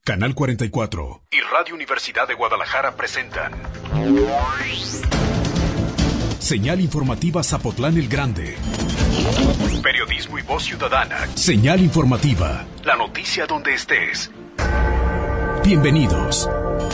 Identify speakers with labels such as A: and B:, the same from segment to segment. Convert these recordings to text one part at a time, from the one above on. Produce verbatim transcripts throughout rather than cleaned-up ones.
A: Canal cuarenta y cuatro y Radio Universidad de Guadalajara presentan Señal Informativa Zapotlán el Grande. Periodismo y voz ciudadana. Señal Informativa. La noticia donde estés. Bienvenidos.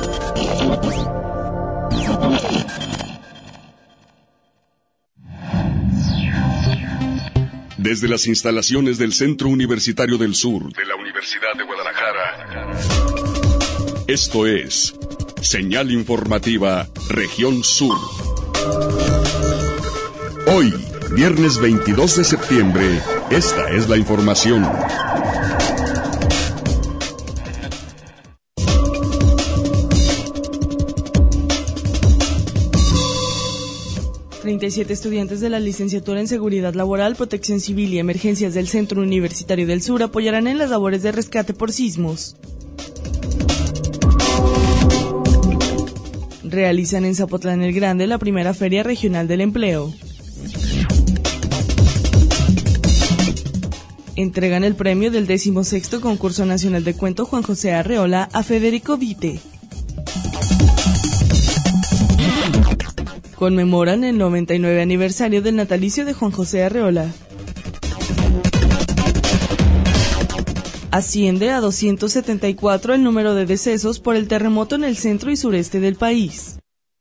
A: Desde las instalaciones del Centro Universitario del Sur de la Universidad de Guadalajara. Esto es Señal Informativa Región Sur. Hoy, viernes veintidós de septiembre, esta es la información.
B: treinta y siete estudiantes de la licenciatura en Seguridad Laboral, Protección Civil y Emergencias del Centro Universitario del Sur apoyarán en las labores de rescate por sismos. Realizan en Zapotlán el Grande la primera Feria Regional del Empleo. Entregan el premio del decimosexto Concurso Nacional de Cuento Juan José Arreola a Federico Vite. Conmemoran el noventa y nueve aniversario del natalicio de Juan José Arreola. Asciende a doscientos setenta y cuatro el número de decesos por el terremoto en el centro y sureste del país.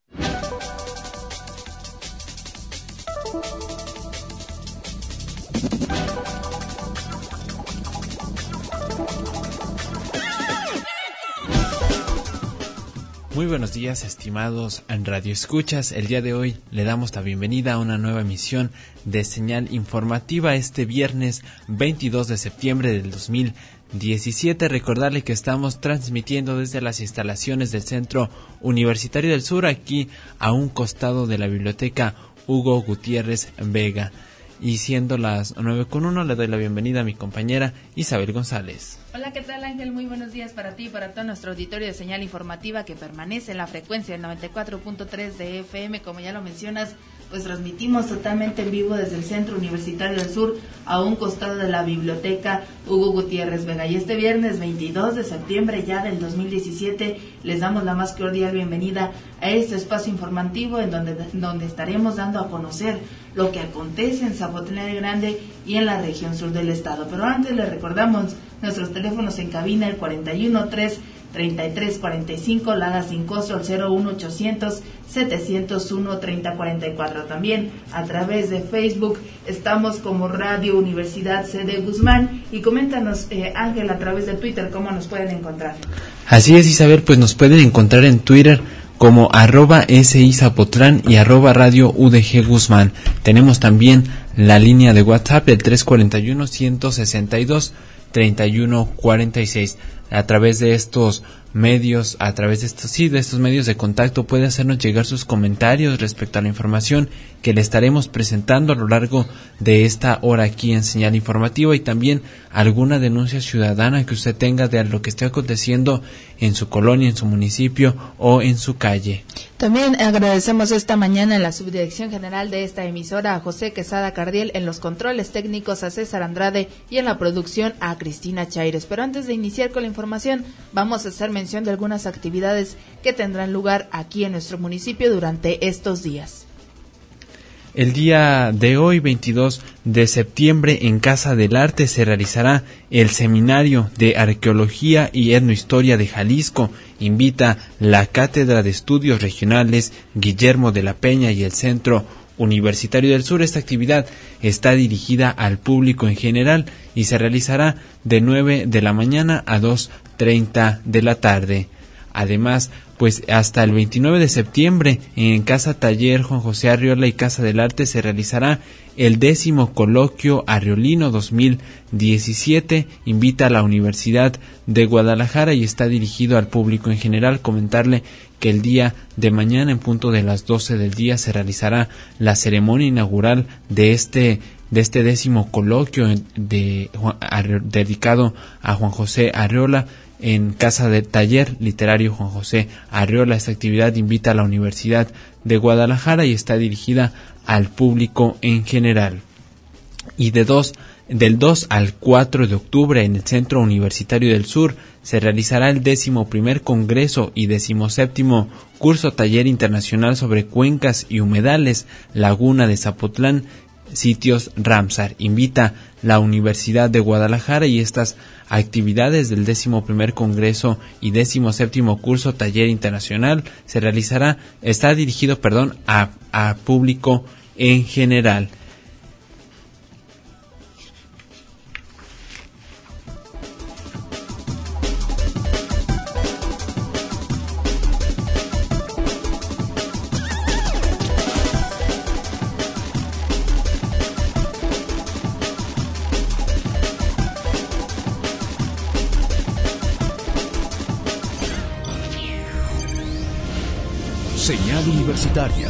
C: Muy buenos días, estimados en Radio Escuchas. El día de hoy le damos la bienvenida a una nueva emisión de Señal Informativa este viernes veintidós de septiembre del dos mil diecisiete. Recordarle que estamos transmitiendo desde las instalaciones del Centro Universitario del Sur, aquí a un costado de la Biblioteca Hugo Gutiérrez Vega. Y siendo las nueve con uno, le doy la bienvenida a mi compañera Isabel González.
D: Hola, ¿qué tal, Ángel? Muy buenos días para ti y para todo nuestro auditorio de Señal Informativa que permanece en la frecuencia del noventa y cuatro punto tres de F M. Como ya lo mencionas, pues transmitimos totalmente en vivo desde el Centro Universitario del Sur a un costado de la Biblioteca Hugo Gutiérrez Vega. Y este viernes veintidós de septiembre ya del dos mil diecisiete les damos la más cordial bienvenida a este espacio informativo en donde, donde estaremos dando a conocer lo que acontece en Zapotlán el Grande y en la región sur del estado. Pero antes les recordamos nuestros teléfonos en cabina, el cuarenta y uno, tres, treinta y tres, cuarenta y cinco, Lada sin costo al cero uno ochocientos, setecientos uno, treinta cuarenta y cuatro. También a través de Facebook estamos como Radio Universidad C D Guzmán. Y coméntanos, eh, Ángel, a través de Twitter, ¿cómo nos pueden encontrar?
C: Así es, Isabel, pues nos pueden encontrar en Twitter como arroba SI Zapotlán y arroba Radio U D G Guzmán. Tenemos también la línea de WhatsApp, el tres cuarenta y uno, ciento sesenta y dos, treinta y uno cuarenta y seis. A través de estos medios, a través de estos, sí, de estos medios de contacto puede hacernos llegar sus comentarios respecto a la información que le estaremos presentando a lo largo de esta hora aquí en Señal Informativa, y también alguna denuncia ciudadana que usted tenga de lo que esté aconteciendo en su colonia, en su municipio o en su calle.
D: También agradecemos esta mañana en la subdirección general de esta emisora a José Quesada Cardiel, en los controles técnicos a César Andrade y en la producción a Cristina Chaires. Pero antes de iniciar con la información, vamos a hacer mención de algunas actividades que tendrán lugar aquí en nuestro municipio durante estos días.
C: El día de hoy, veintidós de septiembre, en Casa del Arte se realizará el Seminario de Arqueología y Etnohistoria de Jalisco. Invita la Cátedra de Estudios Regionales Guillermo de la Peña y el Centro Universitario del Sur. Esta actividad está dirigida al público en general y se realizará de nueve de la mañana a dos treinta de la tarde. Además, pues hasta el veintinueve de septiembre en Casa Taller Juan José Arreola y Casa del Arte se realizará el décimo Coloquio Arreolino dos mil diecisiete. Invita a la Universidad de Guadalajara y está dirigido al público en general. Comentarle que el día de mañana en punto de las doce del día se realizará la ceremonia inaugural de este de este décimo coloquio de, de, dedicado a Juan José Arreola en Casa de Taller Literario Juan José Arreola. Esta actividad invita a la Universidad de Guadalajara y está dirigida al público en general. Y de dos, del dos al cuatro de octubre en el Centro Universitario del Sur se realizará el décimo primer Congreso y decimoséptimo Curso Taller Internacional sobre Cuencas y Humedales, Laguna de Zapotlán, Sitios Ramsar. Invita la Universidad de Guadalajara, y estas actividades del décimo primer Congreso y décimo séptimo Curso Taller Internacional se realizará, está dirigido, perdón, a, a público en general.
A: Señal Universitaria.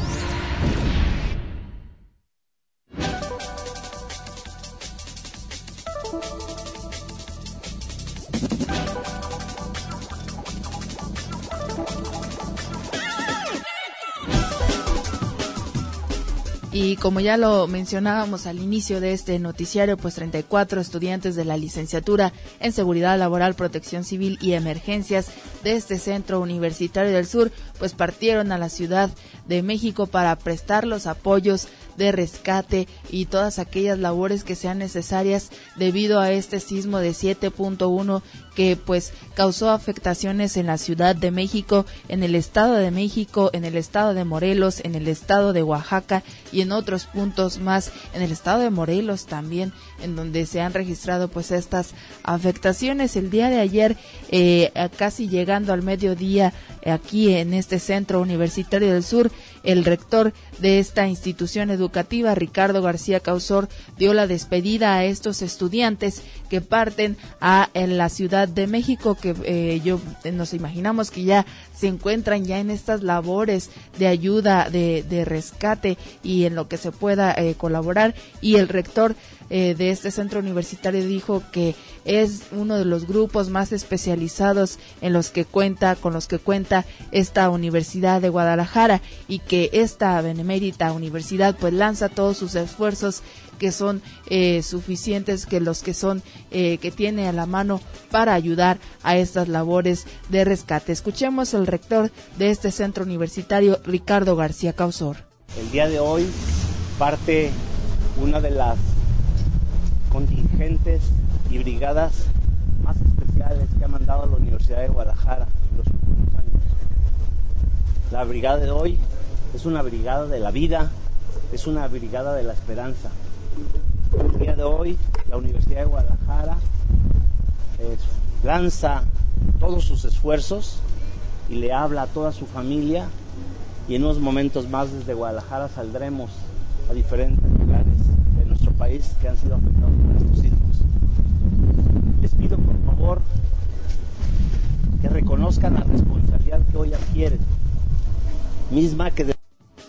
D: Y como ya lo mencionábamos al inicio de este noticiario, pues treinta y cuatro estudiantes de la licenciatura en Seguridad Laboral, Protección Civil y Emergencias de este Centro Universitario del Sur, pues partieron a la Ciudad de México para prestar los apoyos de rescate y todas aquellas labores que sean necesarias debido a este sismo de siete punto uno que pues causó afectaciones en la Ciudad de México, en el Estado de México, en el Estado de Morelos, en el Estado de Oaxaca y en otros puntos más, en el Estado de Morelos también, en donde se han registrado pues estas afectaciones. El día de ayer, eh, casi llegando al mediodía, aquí en este Centro Universitario del Sur, el rector de esta institución educativa, Ricardo García Causor, dio la despedida a estos estudiantes que parten a en la Ciudad de México, que eh, yo nos imaginamos que ya se encuentran ya en estas labores de ayuda, de, de rescate y en lo que se pueda eh, colaborar. Y el rector eh, de este centro universitario dijo que es uno de los grupos más especializados en los que cuenta, con los que cuenta esta Universidad de Guadalajara, y que esta benemérita universidad pues lanza todos sus esfuerzos que son eh, suficientes, que los que son eh, que tiene a la mano para ayudar a estas labores de rescate. Escuchemos al rector de este centro universitario, Ricardo García Causor.
E: El día de hoy parte una de las contingentes y brigadas más especiales que ha mandado la Universidad de Guadalajara en los últimos años. La brigada de hoy es una brigada de la vida, es una brigada de la esperanza. El día de hoy la Universidad de Guadalajara eh, lanza todos sus esfuerzos y le habla a toda su familia, y en unos momentos más desde Guadalajara saldremos a diferentes lugares de nuestro país que han sido afectados por estos sismos. Les pido por favor que reconozcan la responsabilidad que hoy adquieren, misma que de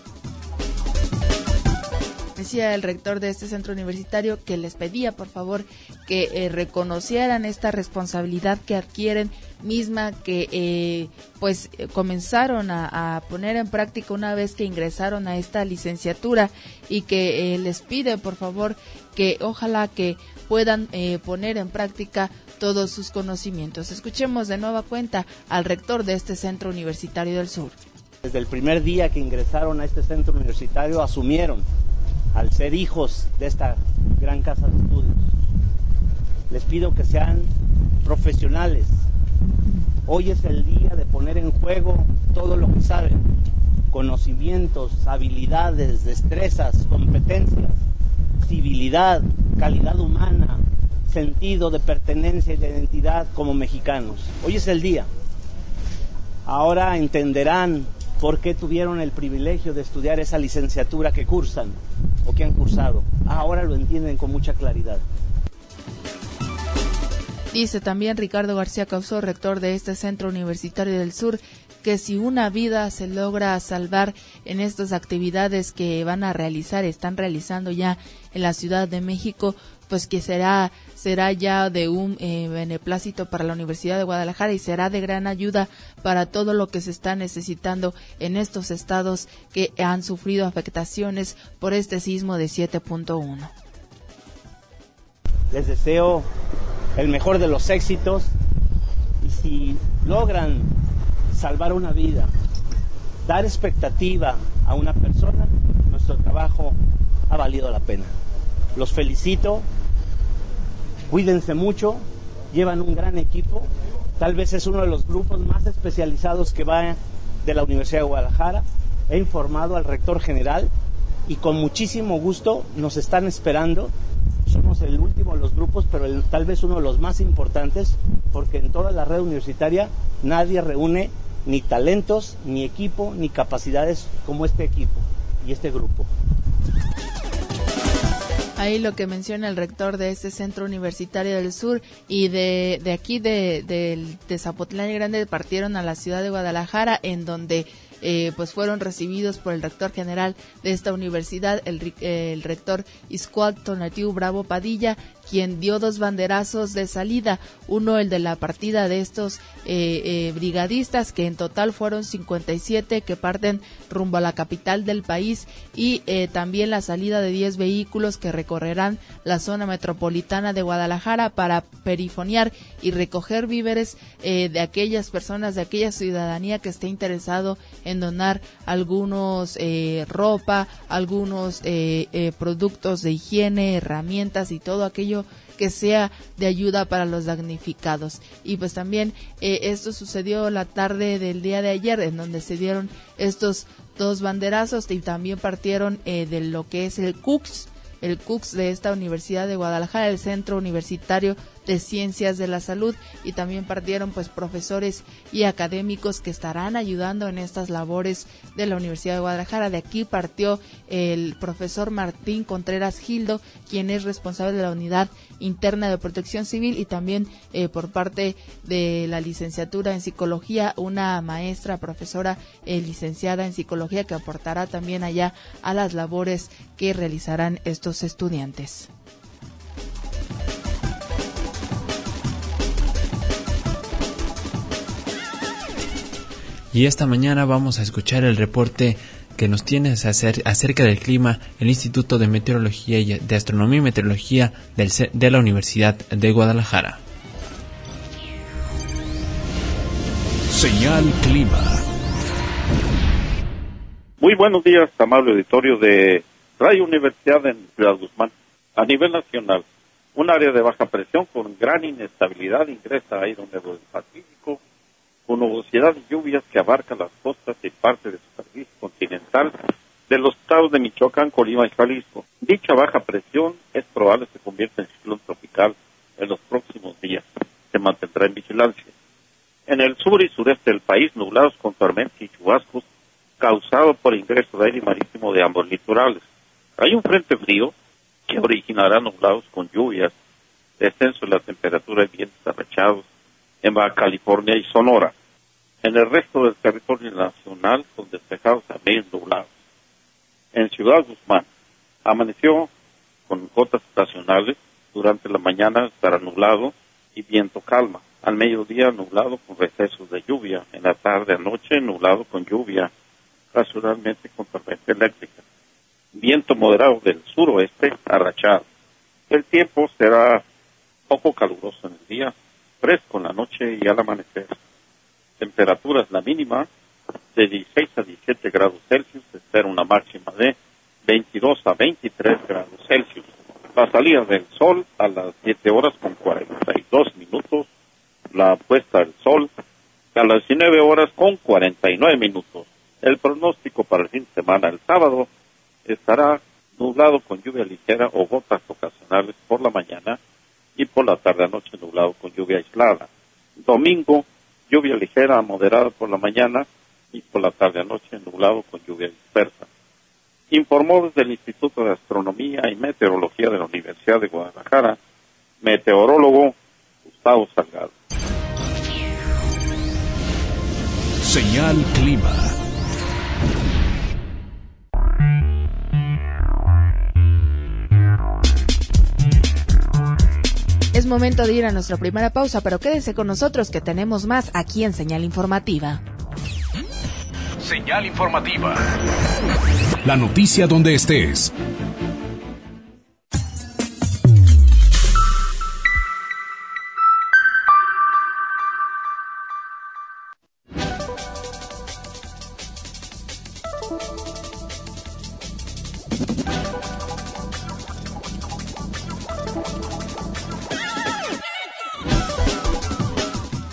D: Decía el rector de este centro universitario que les pedía por favor que eh, reconocieran esta responsabilidad que adquieren, misma que eh, pues eh, comenzaron a, a poner en práctica una vez que ingresaron a esta licenciatura, y que eh, les pide por favor que ojalá que puedan eh, poner en práctica todos sus conocimientos. Escuchemos de nueva cuenta al rector de este centro universitario del Sur.
E: Desde el primer día que ingresaron a este centro universitario asumieron al ser hijos de esta gran casa de estudios. Les pido que sean profesionales. Hoy es el día de poner en juego todo lo que saben, conocimientos, habilidades, destrezas, competencias, civilidad, calidad humana, sentido de pertenencia y de identidad como mexicanos. Hoy es el día. Ahora entenderán por qué tuvieron el privilegio de estudiar esa licenciatura que cursan o que han cursado. Ahora lo entienden con mucha claridad.
D: Dice también Ricardo García Causor, rector de este Centro Universitario del Sur, que si una vida se logra salvar en estas actividades que van a realizar, están realizando ya en la Ciudad de México, pues que será será ya de un eh, beneplácito para la Universidad de Guadalajara y será de gran ayuda para todo lo que se está necesitando en estos estados que han sufrido afectaciones por este sismo de siete punto uno.
E: Les deseo el mejor de los éxitos. si logran salvar una vida, dar expectativa a una persona, nuestro trabajo ha valido la pena. Los felicito, cuídense mucho, llevan un gran equipo, tal vez es uno de los grupos más especializados que va de la Universidad de Guadalajara. He informado al rector general y con muchísimo gusto nos están esperando. Somos el último de los grupos, pero el, tal vez uno de los más importantes, porque en toda la red universitaria nadie reúne ni talentos, ni equipo, ni capacidades como este equipo y este grupo.
D: Ahí lo que menciona el rector de este centro universitario del sur y de, de aquí de, de, de Zapotlán Grande partieron a la ciudad de Guadalajara, en donde eh, pues fueron recibidos por el rector general de esta universidad, el, el rector Iscual Tonatiu Bravo Padilla, quien dio dos banderazos de salida, uno el de la partida de estos eh, eh, brigadistas, que en total fueron cincuenta y siete que parten rumbo a la capital del país, y eh, también la salida de diez vehículos que recorrerán la zona metropolitana de Guadalajara para perifonear y recoger víveres eh, de aquellas personas, de aquella ciudadanía que esté interesado en donar algunos eh, ropa, algunos eh, eh, productos de higiene, herramientas y todo aquello que sea de ayuda para los damnificados. Y pues también eh, esto sucedió la tarde del día de ayer, en donde se dieron estos dos banderazos y también partieron eh, de lo que es el C U C S, el C U C S de esta Universidad de Guadalajara, el Centro Universitario de Ciencias de la Salud, y también partieron pues profesores y académicos que estarán ayudando en estas labores de la Universidad de Guadalajara. De aquí partió el profesor Martín Contreras Gildo, quien es responsable de la Unidad Interna de Protección Civil, y también eh, por parte de la licenciatura en Psicología, una maestra, profesora eh, licenciada en Psicología, que aportará también allá a las labores que realizarán estos estudiantes.
C: Y esta mañana vamos a escuchar el reporte que nos tiene acerca del clima el Instituto de Meteorología y de Astronomía y Meteorología del, de la Universidad de Guadalajara.
A: Señal Clima.
F: Muy buenos días, amable auditorio de Radio Universidad en Ciudad Guzmán. A nivel nacional, un área de baja presión con gran inestabilidad ingresa aire húmedo del Pacífico, con nubosidad y lluvias que abarca las costas y parte de su superficie continental de los estados de Michoacán, Colima y Jalisco. Dicha baja presión es probable se convierta en ciclón tropical en los próximos días. Se mantendrá en vigilancia. En el sur y sureste del país, nublados con tormentas y chubascos causados por ingreso de aire marítimo de ambos litorales. Hay un frente frío que originará nublados con lluvias, descenso en la temperatura y vientos arrachados en Baja California y Sonora. En el resto del territorio nacional, con despejados a medio nublados. En Ciudad Guzmán, amaneció con gotas estacionales, durante la mañana estará nublado y viento calma. Al mediodía nublado con recesos de lluvia. En la tarde anoche nublado con lluvia, ocasionalmente con tormenta eléctrica. Viento moderado del suroeste arrachado. El tiempo será poco caluroso en el día, fresco en la noche y al amanecer. Temperaturas, la mínima de dieciséis a diecisiete grados Celsius, se espera una máxima de veintidós a veintitrés grados Celsius. La salida del sol a las siete horas con cuarenta y dos minutos, la puesta del sol a las diecinueve horas con cuarenta y nueve minutos. El pronóstico para el fin de semana, el sábado, estará nublado con lluvia ligera o gotas ocasionales por la mañana y por la tarde-noche nublado con lluvia aislada. Domingo, lluvia ligera a moderada por la mañana y por la tarde-noche nublado con lluvia dispersa. Informó desde el Instituto de Astronomía y Meteorología de la Universidad de Guadalajara, meteorólogo Gustavo Salgado.
A: Señal Clima.
D: Es momento de ir a nuestra primera pausa, pero quédese con nosotros que tenemos más aquí en Señal Informativa.
A: Señal Informativa. La noticia donde estés.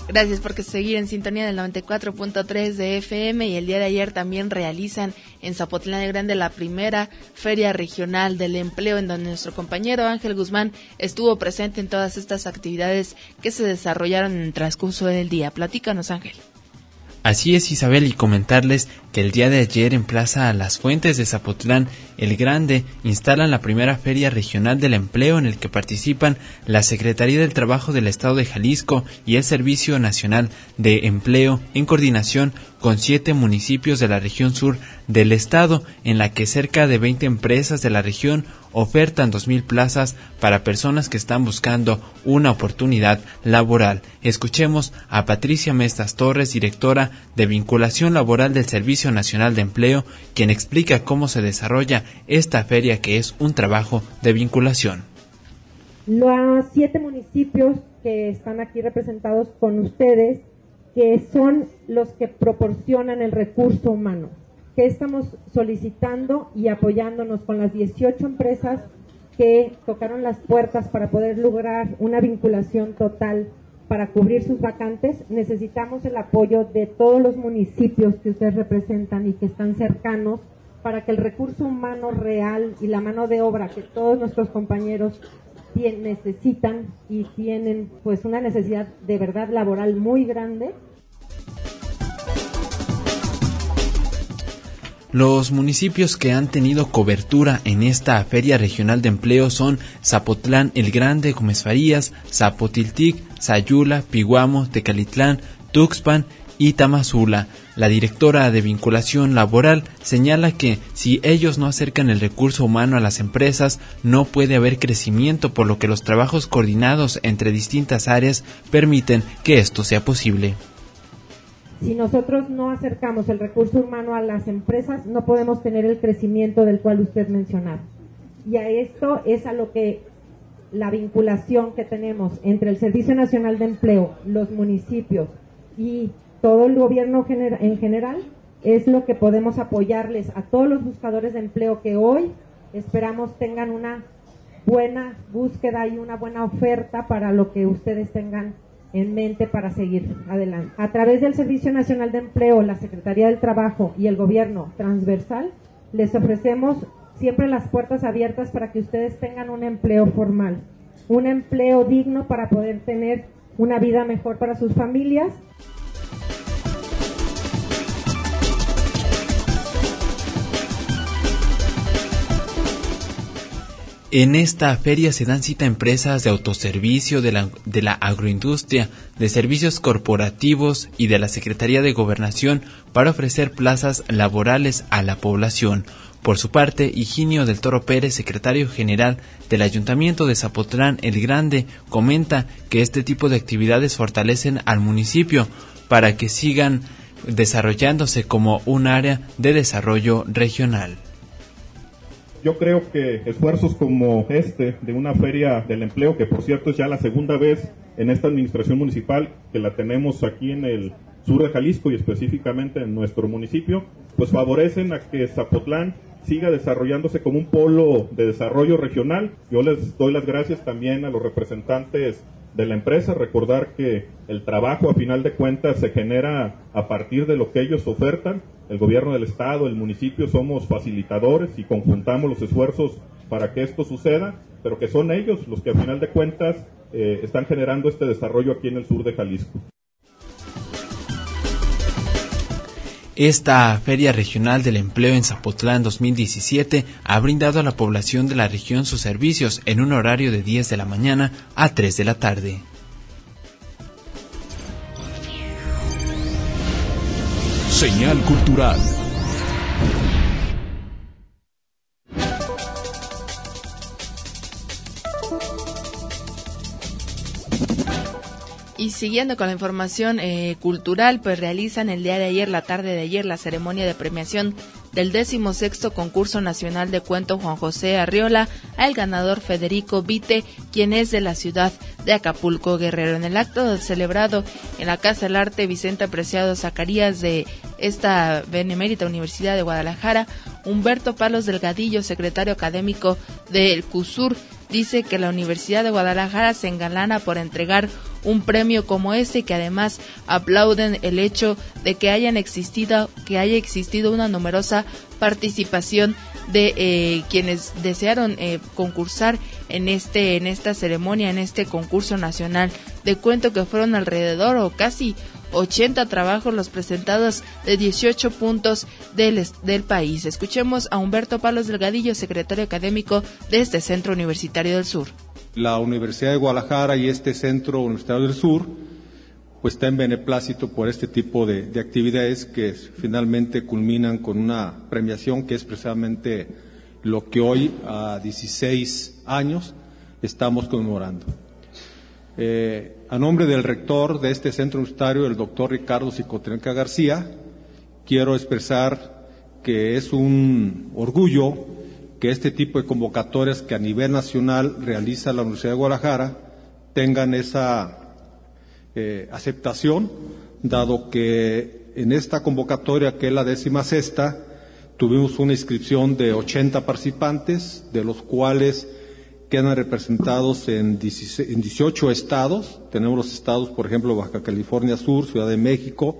D: Gracias por seguir en sintonía del noventa y cuatro punto tres de F M, y el día de ayer también realizan en Zapotlán el Grande la primera Feria Regional del Empleo, en donde nuestro compañero Ángel Guzmán estuvo presente en todas estas actividades que se desarrollaron en el transcurso del día. Platícanos, Ángel.
C: Así es, Isabel, y comentarles que el día de ayer en Plaza Las Fuentes de Zapotlán el Grande instalan la primera Feria Regional del Empleo, en el que participan la Secretaría del Trabajo del Estado de Jalisco y el Servicio Nacional de Empleo, en coordinación con siete municipios de la región sur del estado, en la que cerca de veinte empresas de la región ofertan dos mil plazas para personas que están buscando una oportunidad laboral. Escuchemos a Patricia Mestas Torres, directora de Vinculación Laboral del Servicio Nacional de Empleo, quien explica cómo se desarrolla esta feria, que es un trabajo de vinculación.
G: Los siete municipios que están aquí representados con ustedes, que son los que proporcionan el recurso humano, que estamos solicitando y apoyándonos con las dieciocho empresas que tocaron las puertas para poder lograr una vinculación total para cubrir sus vacantes. Necesitamos el apoyo de todos los municipios que ustedes representan y que están cercanos, para que el recurso humano real y la mano de obra que todos nuestros compañeros tienen, necesitan y tienen pues una necesidad de verdad laboral muy grande.
C: Los municipios que han tenido cobertura en esta Feria Regional de Empleo son Zapotlán el Grande, Gómez Farías, Zapotiltic, Sayula, Piguamo, Tecalitlán, Tuxpan y Tamazula. La directora de Vinculación Laboral señala que si ellos no acercan el recurso humano a las empresas, no puede haber crecimiento, por lo que los trabajos coordinados entre distintas áreas permiten que esto sea posible.
G: Si nosotros no acercamos el recurso humano a las empresas, no podemos tener el crecimiento del cual usted mencionaba. Y a esto es a lo que la vinculación que tenemos entre el Servicio Nacional de Empleo, los municipios y todo el gobierno gener- en general, es lo que podemos apoyarles a todos los buscadores de empleo que hoy esperamos tengan una buena búsqueda y una buena oferta para lo que ustedes tengan en mente para seguir adelante. A través del Servicio Nacional de Empleo, la Secretaría del Trabajo y el gobierno transversal, les ofrecemos siempre las puertas abiertas para que ustedes tengan un empleo formal, un empleo digno para poder tener una vida mejor para sus familias.
C: En esta feria se dan cita a empresas de autoservicio, de la, de la agroindustria, de servicios corporativos y de la Secretaría de Gobernación para ofrecer plazas laborales a la población. Por su parte, Higinio del Toro Pérez, secretario general del Ayuntamiento de Zapotlán el Grande, comenta que este tipo de actividades fortalecen al municipio para que sigan desarrollándose como un área de desarrollo regional.
H: Yo creo que esfuerzos como este de una feria del empleo, que por cierto es ya la segunda vez en esta administración municipal que la tenemos aquí en el sur de Jalisco y específicamente en nuestro municipio, pues favorecen a que Zapotlán siga desarrollándose como un polo de desarrollo regional. Yo les doy las gracias también a los representantes de la empresa, recordar que el trabajo a final de cuentas se genera a partir de lo que ellos ofertan. El gobierno del estado, el municipio somos facilitadores y conjuntamos los esfuerzos para que esto suceda, pero que son ellos los que a final de cuentas eh, están generando este desarrollo aquí en el sur de Jalisco.
C: Esta Feria Regional del Empleo en Zapotlán dos mil diecisiete ha brindado a la población de la región sus servicios en un horario de diez de la mañana a tres de la tarde.
A: Señal cultural.
D: Y siguiendo con la información eh, cultural, pues realizan el día de ayer, la tarde de ayer, la ceremonia de premiación del decimosexto concurso nacional de cuento Juan José Arriola al ganador Federico Vite, quien es de la ciudad de Acapulco, Guerrero. En el acto celebrado en la Casa del Arte Vicente Preciado Zacarías de esta Benemérita Universidad de Guadalajara, Humberto Palos Delgadillo, secretario académico del CUSUR, dice que la Universidad de Guadalajara se engalana por entregar un premio como este, y que además aplauden el hecho de que hayan existido, que haya existido una numerosa participación de eh, quienes desearon eh, concursar en este en esta ceremonia, en este concurso nacional de cuento, que fueron alrededor o casi ochenta trabajos los presentados de dieciocho puntos del, del país. Escuchemos a Humberto Palos Delgadillo, secretario académico de este Centro Universitario del Sur.
I: La Universidad de Guadalajara y este Centro Universitario del Sur pues está en beneplácito por este tipo de, de actividades que finalmente culminan con una premiación que es precisamente lo que hoy, a dieciséis años, estamos conmemorando. Eh, a nombre del rector de este centro universitario, el doctor Ricardo Cicotrenca García, quiero expresar que es un orgullo que este tipo de convocatorias que a nivel nacional realiza la Universidad de Guadalajara tengan esa Eh, aceptación, dado que en esta convocatoria, que es la décima sexta, tuvimos una inscripción de ochenta participantes, de los cuales quedan representados en, dieciséis, en dieciocho estados. Tenemos los estados, por ejemplo, Baja California Sur, Ciudad de México.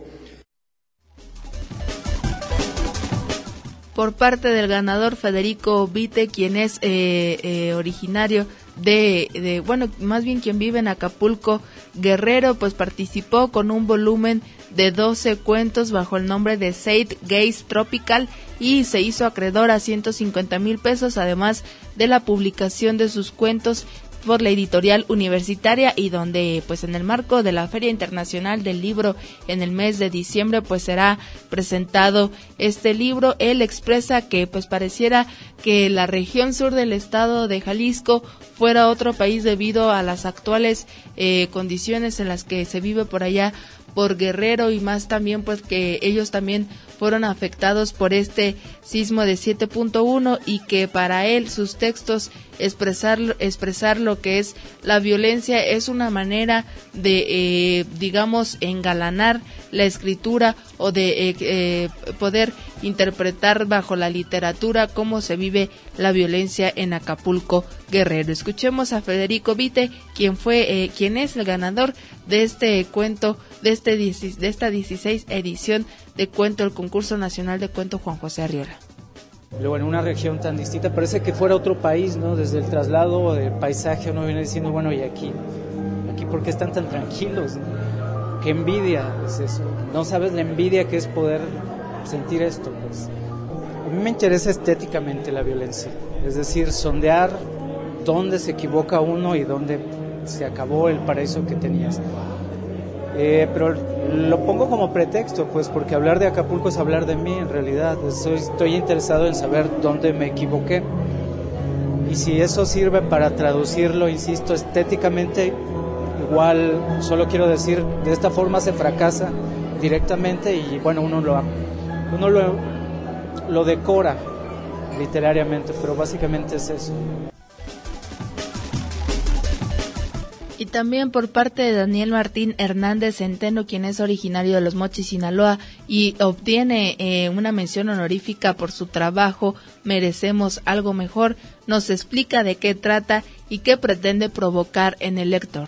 D: Por parte del ganador Federico Vite, quien es eh, eh, originario de, de, bueno, más bien quien vive en Acapulco, Guerrero, pues participó con un volumen de doce cuentos bajo el nombre de Sade Gaze Tropical y se hizo acreedor a ciento cincuenta mil pesos, además de la publicación de sus cuentos por la editorial universitaria, y donde pues en el marco de la Feria Internacional del Libro en el mes de diciembre pues será presentado este libro. Él expresa que pues pareciera que la región sur del estado de Jalisco fuera otro país debido a las actuales eh, condiciones en las que se vive por allá por Guerrero, y más también pues que ellos también fueron afectados por este sismo de siete punto uno, y que para él sus textos expresar expresar lo que es la violencia es una manera de eh, digamos engalanar la escritura o de eh, eh, poder interpretar bajo la literatura cómo se vive la violencia en Acapulco, Guerrero. Escuchemos a Federico Vite, quien fue eh, quien es el ganador de este cuento, de este de esta dieciséis edición de cuento, el concurso nacional de cuento Juan José Arriola.
J: Luego, en una región tan distinta, parece que fuera otro país, ¿no? Desde el traslado del paisaje uno viene diciendo, bueno, ¿y aquí? ¿Aquí por qué están tan tranquilos? ¿No? ¿Qué envidia es eso? No sabes la envidia que es poder sentir esto, pues. A mí me interesa estéticamente la violencia, es decir, sondear dónde se equivoca uno y dónde se acabó el paraíso que tenías. Eh, pero lo pongo como pretexto, pues, porque hablar de Acapulco es hablar de mí, en realidad. Estoy, estoy interesado en saber dónde me equivoqué. Y si eso sirve para traducirlo, insisto, estéticamente, igual solo quiero decir, de esta forma se fracasa directamente y, bueno, uno lo, uno lo, lo decora literariamente, pero básicamente es eso.
D: Y también por parte de Daniel Martín Hernández Centeno, quien es originario de Los Mochis, Sinaloa, y obtiene eh, una mención honorífica por su trabajo Merecemos algo mejor, nos explica de qué trata y qué pretende provocar en el lector.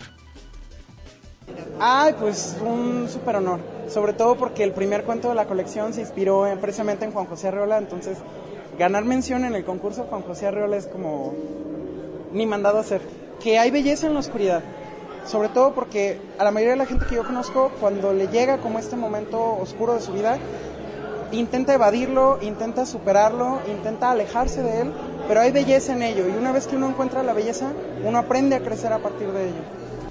K: Ay, pues un súper honor, sobre todo porque el primer cuento de la colección se inspiró en, precisamente en Juan José Arriola, entonces ganar mención en el concurso Juan José Arriola es como ni mandado a hacer. Que hay belleza en la oscuridad, sobre todo porque a la mayoría de la gente que yo conozco, cuando le llega como este momento oscuro de su vida, intenta evadirlo, intenta superarlo, intenta alejarse de él, pero hay belleza en ello, y una vez que uno encuentra la belleza, uno aprende a crecer a partir de ello.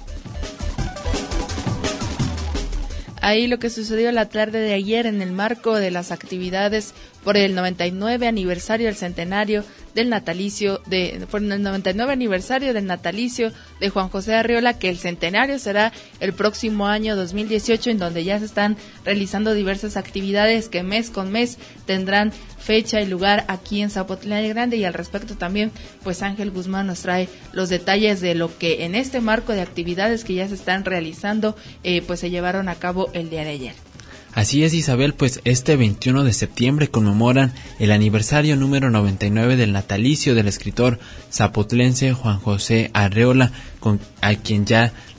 D: Ahí lo que sucedió la tarde de ayer en el marco de las actividades por el noventa y nueve aniversario del centenario del natalicio de por el noventa y nueve aniversario del natalicio de Juan José Arriola, que el centenario será el próximo año dos mil dieciocho, en donde ya se están realizando diversas actividades que mes con mes tendrán fecha y lugar aquí en Zapotlán el Grande. Y al respecto también pues Ángel Guzmán nos trae los detalles de lo que en este marco de actividades que ya se están realizando eh, pues se llevaron a cabo el día de ayer.
C: Así es, Isabel, pues este veintiuno de septiembre conmemoran el aniversario número noventa y nueve del natalicio del escritor zapotlense Juan José Arriola, con, a quien ya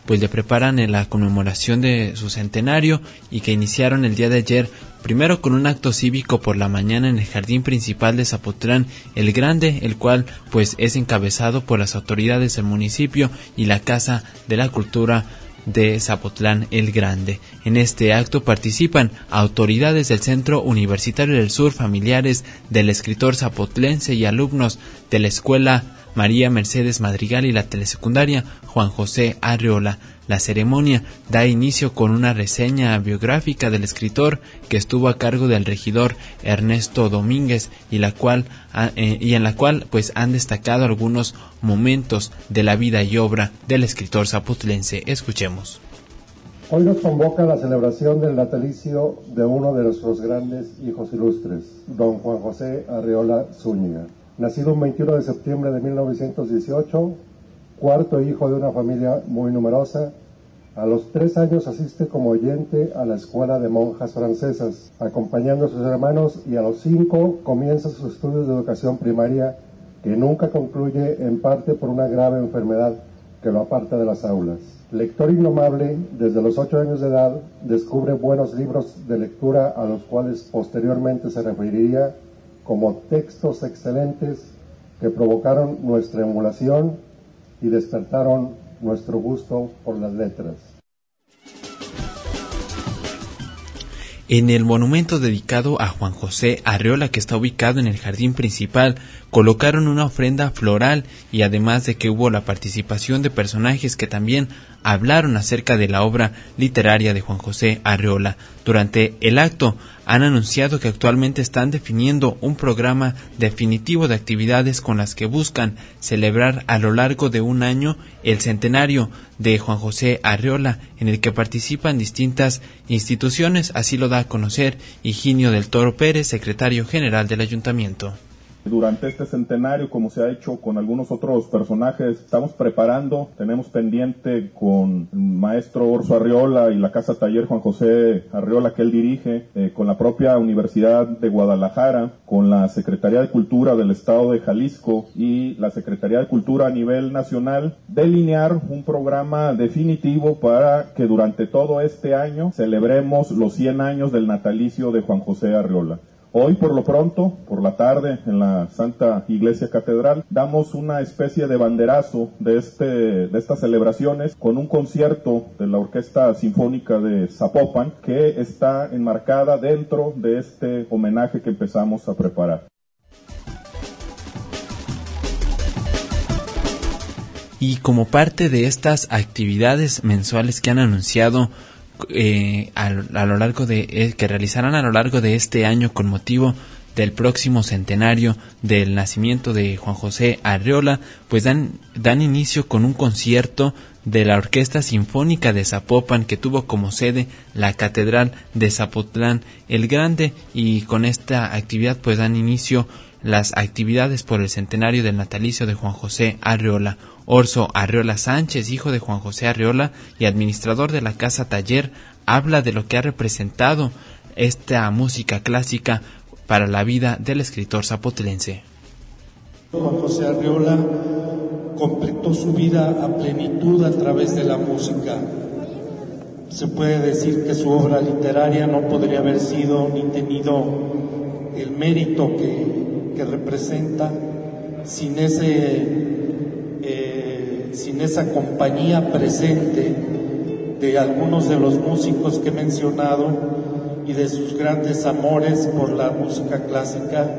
C: pues le preparan en la conmemoración de su centenario y que iniciaron el día de ayer, primero con un acto cívico por la mañana en el jardín principal de Zapotlán el Grande, el cual pues es encabezado por las autoridades del municipio y la Casa de la Cultura de Zapotlán el Grande. En este acto participan autoridades del Centro Universitario del Sur, familiares del escritor zapotlense y alumnos de la Escuela María Mercedes Madrigal y la telesecundaria Juan José Arreola. La ceremonia da inicio con una reseña biográfica del escritor que estuvo a cargo del regidor Ernesto Domínguez y la cual eh, y en la cual pues han destacado algunos momentos de la vida y obra del escritor zapotlense. Escuchemos.
L: Hoy nos convoca la celebración del natalicio de uno de nuestros grandes hijos ilustres, don Juan José Arreola Zúñiga. Nacido el veintiuno de septiembre de mil novecientos dieciocho, cuarto hijo de una familia muy numerosa, a los tres años asiste como oyente a la escuela de monjas francesas, acompañando a sus hermanos, y a los cinco comienza sus estudios de educación primaria, que nunca concluye, en parte por una grave enfermedad que lo aparta de las aulas. Lector indomable, desde los ocho años de edad descubre buenos libros de lectura a los cuales posteriormente se referiría como textos excelentes que provocaron nuestra emulación y despertaron nuestro gusto por las letras.
C: En el monumento dedicado a Juan José Arreola, que está ubicado en el jardín principal, colocaron una ofrenda floral y además de que hubo la participación de personajes que también hablaron acerca de la obra literaria de Juan José Arreola. Durante el acto han anunciado que actualmente están definiendo un programa definitivo de actividades con las que buscan celebrar a lo largo de un año el centenario de Juan José Arreola, en el que participan distintas instituciones. Así lo da a conocer Higinio del Toro Pérez, secretario general del ayuntamiento.
H: Durante este centenario, como se ha hecho con algunos otros personajes, estamos preparando, tenemos pendiente con el maestro Orso Arreola y la Casa Taller Juan José Arreola que él dirige, eh, con la propia Universidad de Guadalajara, con la Secretaría de Cultura del Estado de Jalisco y la Secretaría de Cultura a nivel nacional, delinear un programa definitivo para que durante todo este año celebremos los cien años del natalicio de Juan José Arreola. Hoy, por lo pronto, por la tarde, en la Santa Iglesia Catedral, damos una especie de banderazo de, este, de estas celebraciones con un concierto de la Orquesta Sinfónica de Zapopan que está enmarcada dentro de este homenaje que empezamos a preparar.
C: Y como parte de estas actividades mensuales que han anunciado Eh, a, a lo largo de eh, que realizarán a lo largo de este año con motivo del próximo centenario del nacimiento de Juan José Arreola, pues dan dan inicio con un concierto de la Orquesta Sinfónica de Zapopan, que tuvo como sede la Catedral de Zapotlán el Grande, y con esta actividad pues dan inicio las actividades por el centenario del natalicio de Juan José Arreola. Orso Arreola Sánchez, hijo de Juan José Arreola y administrador de la Casa Taller, habla de lo que ha representado esta música clásica para la vida del escritor zapotlense.
M: Juan José Arreola completó su vida a plenitud a través de la música. Se puede decir que su obra literaria no podría haber sido ni tenido el mérito que, que representa sin ese eh, sin esa compañía presente de algunos de los músicos que he mencionado y de sus grandes amores por la música clásica.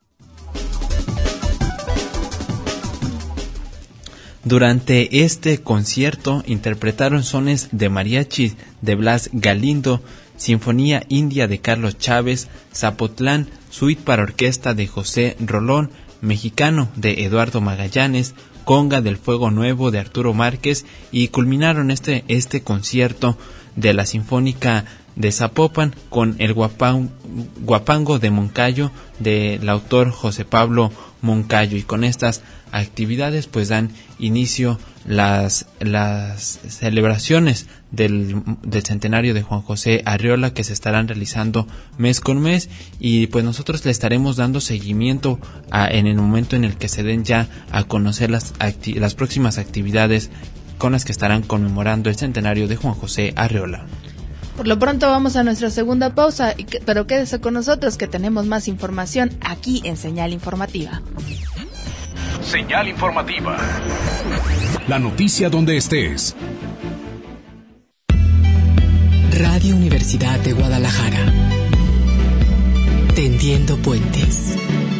C: Durante este concierto interpretaron sones de mariachi de Blas Galindo, Sinfonía India de Carlos Chávez, Zapotlán, Suite para orquesta de José Rolón, Mexicano de Eduardo Magallanes, Conga del Fuego Nuevo de Arturo Márquez, y culminaron este, este concierto de la Sinfónica de Zapopan con el guapán, Guapango de Moncayo del autor José Pablo Moncayo, y con estas actividades pues dan inicio las las celebraciones del, del centenario de Juan José Arreola, que se estarán realizando mes con mes, y pues nosotros le estaremos dando seguimiento a, en el momento en el que se den ya a conocer las, acti- las próximas actividades con las que estarán conmemorando el centenario de Juan José Arreola.
D: Por lo pronto vamos a nuestra segunda pausa, pero quédese con nosotros que tenemos más información aquí en Señal Informativa.
A: Señal Informativa. La noticia donde estés.
N: Radio Universidad de Guadalajara. Tendiendo puentes.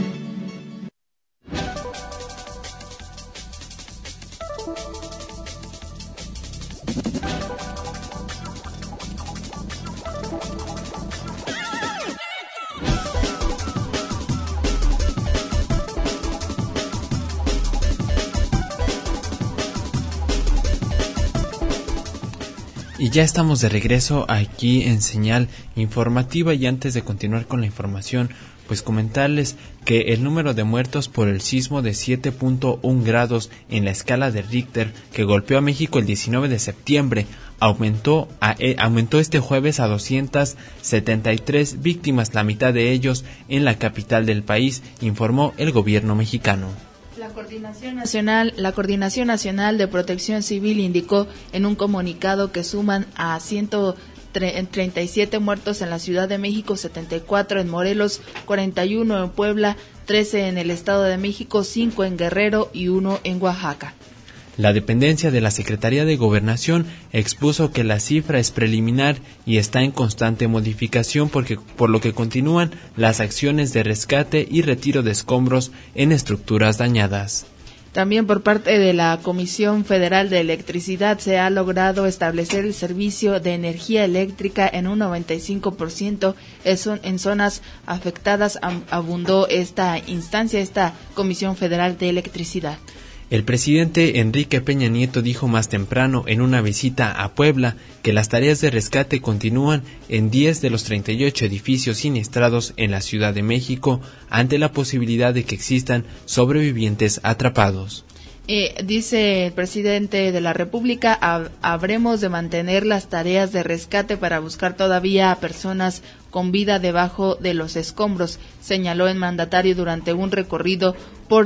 C: Y ya estamos de regreso aquí en Señal Informativa, y antes de continuar con la información, pues comentarles que el número de muertos por el sismo de siete punto uno grados en la escala de Richter que golpeó a México el diecinueve de septiembre aumentó, a, eh, aumentó este jueves a doscientas setenta y tres víctimas, la mitad de ellos en la capital del país, informó el gobierno mexicano.
D: La Coordinación Nacional, la Coordinación Nacional de Protección Civil indicó en un comunicado que suman a ciento treinta y siete muertos en la Ciudad de México, setenta y cuatro en Morelos, cuarenta y uno en Puebla, trece en el Estado de México, cinco en Guerrero y uno en Oaxaca.
C: La dependencia de la Secretaría de Gobernación expuso que la cifra es preliminar y está en constante modificación, porque, por lo que continúan las acciones de rescate y retiro de escombros en estructuras dañadas.
D: También por parte de la Comisión Federal de Electricidad se ha logrado establecer el servicio de energía eléctrica en un noventa y cinco por ciento en zonas afectadas. Abundó esta instancia, esta Comisión Federal de Electricidad.
C: El presidente Enrique Peña Nieto dijo más temprano en una visita a Puebla que las tareas de rescate continúan en diez de los treinta y ocho edificios siniestrados en la Ciudad de México ante la posibilidad de que existan sobrevivientes atrapados.
D: Eh, dice el presidente de la República, hab- habremos de mantener las tareas de rescate para buscar todavía a personas con vida debajo de los escombros, señaló el mandatario durante un recorrido por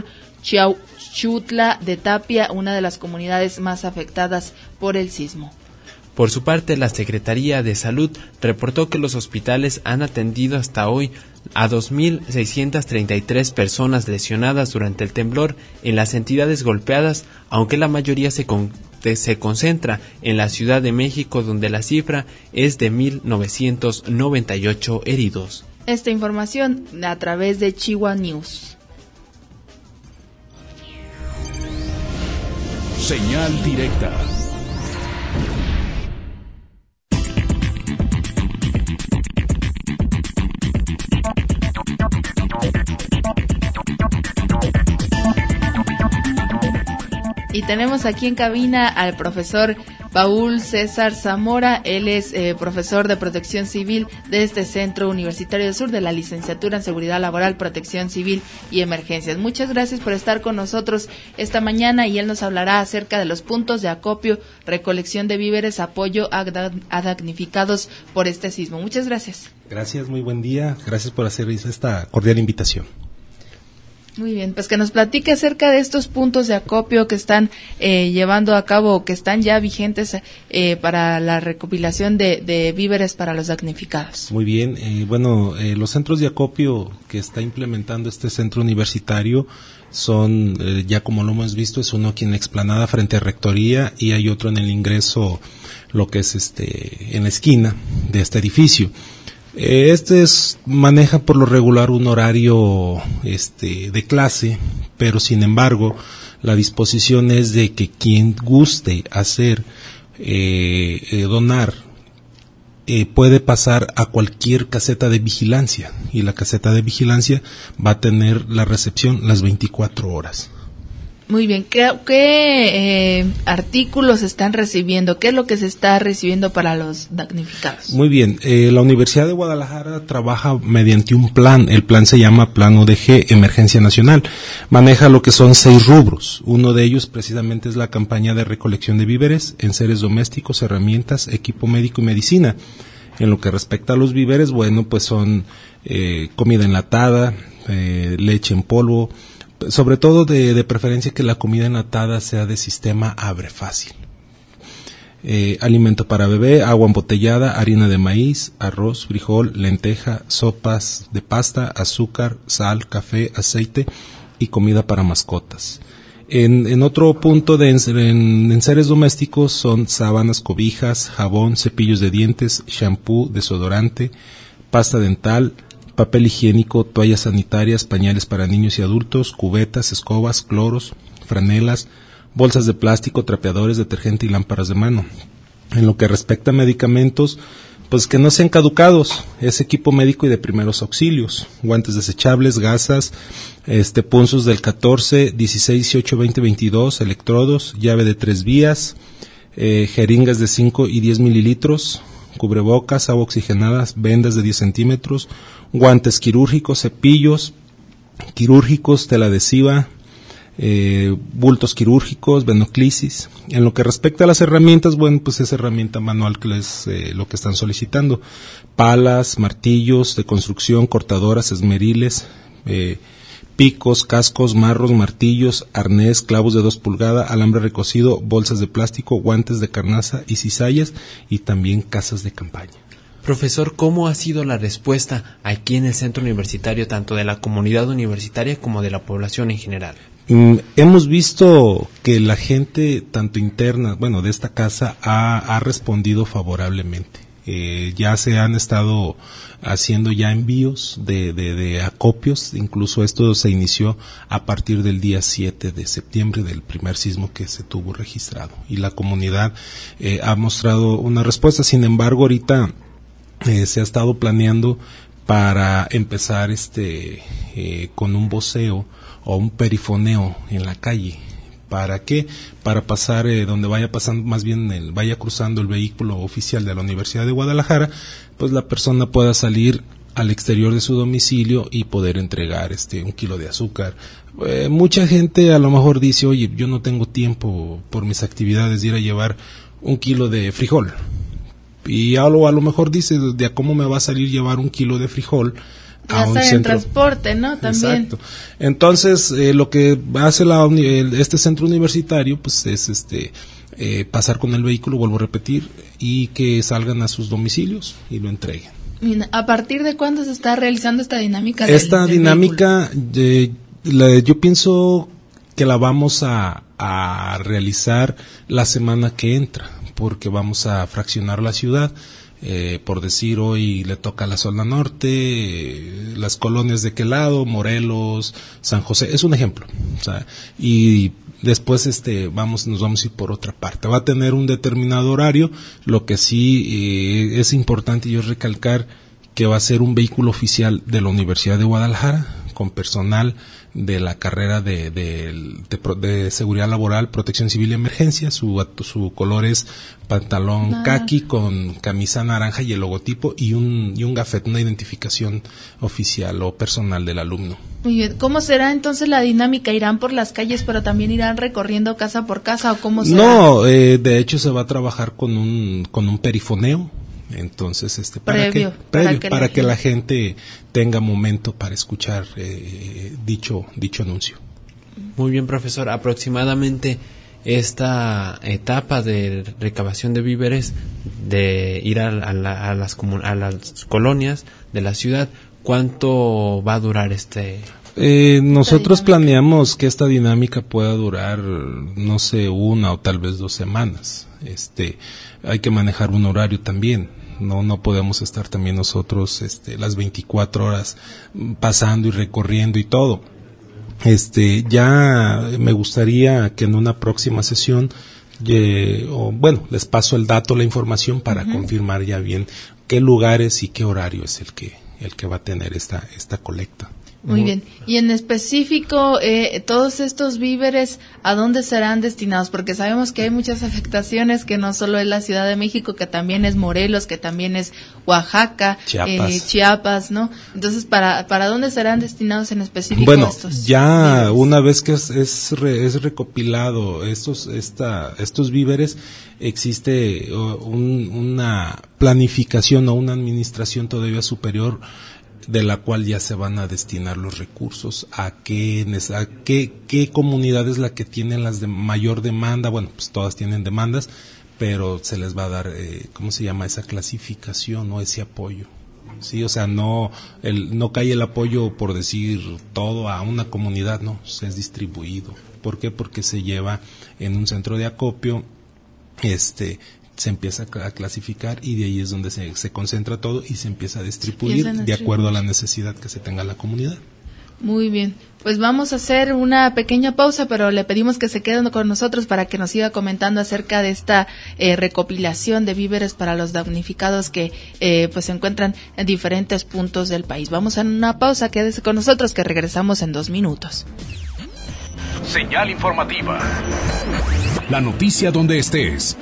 D: Chiautla de Tapia, una de las comunidades más afectadas por el sismo.
C: Por su parte, la Secretaría de Salud reportó que los hospitales han atendido hasta hoy a dos mil seiscientas treinta y tres personas lesionadas durante el temblor en las entidades golpeadas, aunque la mayoría se, con, se concentra en la Ciudad de México, donde la cifra es de mil novecientos noventa y ocho heridos.
D: Esta información a través de Chihuahua News.
A: Señal directa.
D: Y tenemos aquí en cabina al profesor Paul César Zamora. Él es eh, profesor de Protección Civil de este Centro Universitario del Sur, de la Licenciatura en Seguridad Laboral, Protección Civil y Emergencias. Muchas gracias por estar con nosotros esta mañana, y él nos hablará acerca de los puntos de acopio, recolección de víveres, apoyo a, a damnificados por este sismo. Muchas gracias.
O: Gracias, muy buen día. Gracias por hacer esta cordial invitación.
D: Muy bien, pues que nos platique acerca de estos puntos de acopio que están eh, llevando a cabo, que están ya vigentes eh, para la recopilación de, de víveres para los damnificados.
O: Muy bien, eh, bueno, eh, los centros de acopio que está implementando este centro universitario son, eh, ya como lo hemos visto, es uno aquí en la explanada frente a Rectoría, y hay otro en el ingreso, lo que es este en la esquina de este edificio. Este es, maneja por lo regular un horario este, de clase, pero sin embargo la disposición es de que quien guste hacer, eh, eh, donar, eh, puede pasar a cualquier caseta de vigilancia, y la caseta de vigilancia va a tener la recepción las veinticuatro horas.
D: Muy bien, ¿qué, qué eh, artículos están recibiendo? ¿Qué es lo que se está recibiendo para los damnificados?
O: Muy bien, eh, la Universidad de Guadalajara trabaja mediante un plan. El plan se llama Plan O D G, Emergencia Nacional. Maneja lo que son seis rubros. Uno de ellos precisamente es la campaña de recolección de víveres, enseres domésticos, herramientas, equipo médico y medicina. En lo que respecta a los víveres, bueno, pues son eh, comida enlatada, eh, leche en polvo, sobre todo de, de preferencia que la comida enlatada sea de sistema abre fácil, eh, alimento para bebé, agua embotellada, harina de maíz, arroz, frijol, lenteja, sopas de pasta, azúcar, sal, café, aceite y comida para mascotas. En, en otro punto de en, en seres domésticos son sábanas, cobijas, jabón, cepillos de dientes, shampoo, desodorante, pasta dental, papel higiénico, toallas sanitarias, pañales para niños y adultos, cubetas, escobas, cloros, franelas, bolsas de plástico, trapeadores, detergente y lámparas de mano. En lo que respecta a medicamentos, pues que no sean caducados, es equipo médico y de primeros auxilios, guantes desechables, gasas, este punzos del catorce, dieciséis, dieciocho, veinte, veintidós, electrodos, llave de tres vías, eh, jeringas de cinco y diez mililitros, cubrebocas, agua oxigenada, vendas de diez centímetros, guantes quirúrgicos, cepillos quirúrgicos, tela adhesiva, Eh, bultos quirúrgicos, venoclisis. En lo que respecta a las herramientas, bueno, pues es herramienta manual que es eh, lo que están solicitando: palas, martillos de construcción, cortadoras, esmeriles, eh, picos, cascos, marros, martillos, arnés, clavos de dos pulgadas, alambre recocido, bolsas de plástico, guantes de carnaza y cizallas, y también casas de campaña.
C: Profesor, ¿cómo ha sido la respuesta aquí en el centro universitario, tanto de la comunidad universitaria como de la población en general?
O: Mm, hemos visto que la gente, tanto interna, bueno, de esta casa, ha, ha respondido favorablemente. Eh, ya se han estado haciendo ya envíos de, de, de acopios, incluso esto se inició a partir del día siete de septiembre, del primer sismo que se tuvo registrado, y la comunidad eh, ha mostrado una respuesta. Sin embargo, ahorita eh, se ha estado planeando para empezar este eh, con un voceo o un perifoneo en la calle. ¿Para qué? Para pasar eh, donde vaya pasando, más bien el, vaya cruzando el vehículo oficial de la Universidad de Guadalajara, pues la persona pueda salir al exterior de su domicilio y poder entregar este un kilo de azúcar. Eh, mucha gente a lo mejor dice, oye, yo no tengo tiempo por mis actividades de ir a llevar un kilo de frijol. Y a lo, a lo mejor dice, de a cómo me va a salir llevar un kilo de frijol
D: ya está en transporte, ¿no? También.
O: Exacto. Entonces, eh, lo que hace la, este centro universitario, pues es este eh, pasar con el vehículo, vuelvo a repetir, y que salgan a sus domicilios y lo entreguen.
D: ¿A partir de cuándo se está realizando esta dinámica?
O: Esta
D: del, del
O: dinámica, eh, la, yo pienso que la vamos a, a realizar la semana que entra, porque vamos a fraccionar la ciudad. Eh, por decir, hoy le toca a la zona norte, eh, las colonias de qué lado, Morelos, San José, es un ejemplo, o sea, y después este vamos nos vamos a ir por otra parte. Va a tener un determinado horario. Lo que sí eh, es importante y es recalcar que va a ser un vehículo oficial de la Universidad de Guadalajara, con personal de la carrera de, de, de, de seguridad laboral, protección civil y emergencia. Su, su color es pantalón ah. caqui con camisa naranja y el logotipo y un, y un gafete, una identificación oficial o personal del alumno.
D: Muy bien. ¿Cómo será entonces la dinámica? ¿Irán por las calles pero también irán recorriendo casa por casa o cómo será?
O: No, eh, de hecho se va a trabajar con un, con un perifoneo. Entonces, este, para
D: previo,
O: que, previo,
D: para que,
O: para
D: la,
O: que la gente tenga momento para escuchar eh, dicho, dicho anuncio.
C: Muy bien, profesor. Aproximadamente esta etapa de recabación de víveres, de ir a, a, la, a, las, a las colonias de la ciudad, ¿cuánto va a durar este?
O: Eh, nosotros planeamos que esta dinámica pueda durar, no sé, una o tal vez dos semanas. Este, hay que manejar un horario también. No, no podemos estar también nosotros, este, las veinticuatro horas pasando y recorriendo y todo. Este, ya me gustaría que en una próxima sesión, eh, o, bueno, les paso el dato, la información para uh-huh. confirmar ya bien qué lugares y qué horario es el que, el que va a tener esta, esta colecta.
D: Muy bien. Y en específico, eh, todos estos víveres, ¿a dónde serán destinados? Porque sabemos que hay muchas afectaciones, que no solo es la Ciudad de México, que también es Morelos, que también es Oaxaca, Chiapas, eh, Chiapas, ¿no? Entonces, ¿para para dónde serán destinados en específico
O: bueno,
D: estos
O: ya
D: víveres?
O: Una vez que es es, re, es recopilado estos esta estos víveres, existe un, una planificación o una administración todavía superior, de la cual ya se van a destinar los recursos a qué a qué, qué comunidad es la que tiene las de mayor demanda. Bueno, pues todas tienen demandas, pero se les va a dar, eh, ¿cómo se llama? Esa clasificación, ¿no? Ese apoyo. Sí, o sea, no el, no cae el apoyo por decir todo a una comunidad, no, se es distribuido. ¿Por qué? Porque se lleva en un centro de acopio, este, se empieza a clasificar y de ahí es donde se, se concentra todo y se empieza a distribuir de acuerdo a la necesidad que se tenga la comunidad.
D: Muy bien, pues vamos a hacer una pequeña pausa, pero le pedimos que se queden con nosotros para que nos siga comentando acerca de esta eh, recopilación de víveres para los damnificados que eh, pues se encuentran en diferentes puntos del país. Vamos a una pausa, quédese con nosotros que regresamos en dos minutos.
A: Señal informativa. La noticia donde estés.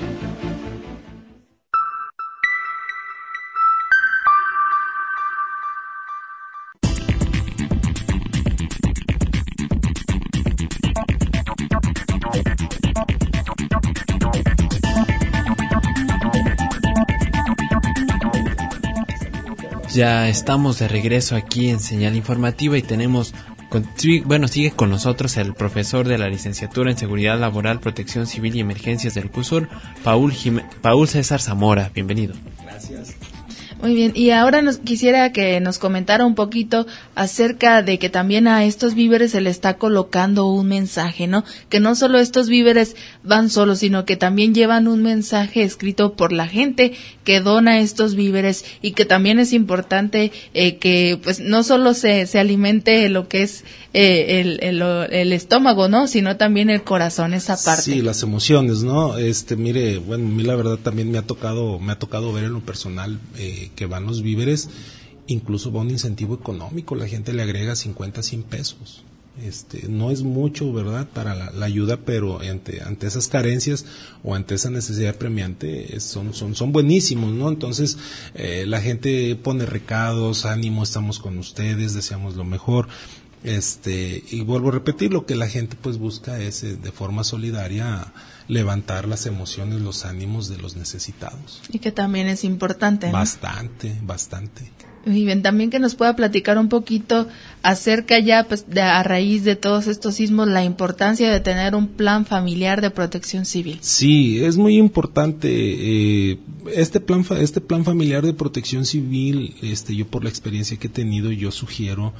C: Ya estamos de regreso aquí en Señal Informativa y tenemos, con, bueno, sigue con nosotros el profesor de la licenciatura en Seguridad Laboral, Protección Civil y Emergencias del CUSUR, Paul, Jim- Paul César Zamora. Bienvenido.
P: Gracias.
D: Muy bien, y ahora nos quisiera que nos comentara un poquito acerca de que también a estos víveres se le está colocando un mensaje, ¿no? Que no solo estos víveres van solos, sino que también llevan un mensaje escrito por la gente que dona estos víveres y que también es importante eh, que pues no solo se, se alimente lo que es eh, el, el, el estómago, ¿no? Sino también el corazón, esa parte.
O: Sí, las emociones, ¿no? Este, mire, bueno, a mí la verdad también me ha tocado, me ha tocado ver en lo personal eh, que van los víveres, incluso va un incentivo económico, la gente le agrega cincuenta, cien pesos. Este, no es mucho, ¿verdad?, para la, la ayuda, pero ante, ante esas carencias o ante esa necesidad premiante es, son, son, son buenísimos, ¿no? Entonces, eh, la gente pone recados, ánimo, estamos con ustedes, deseamos lo mejor. Este, y vuelvo a repetir, lo que la gente pues busca es eh, de forma solidaria levantar las emociones, los ánimos de los necesitados.
D: Y que también es importante, ¿no?
O: Bastante, bastante.
D: Muy bien, también que nos pueda platicar un poquito acerca ya, pues, de, a raíz de todos estos sismos, la importancia de tener un plan familiar de protección civil.
O: Sí, es muy importante. Eh, este plan, este plan familiar de protección civil, este, yo por la experiencia que he tenido, yo sugiero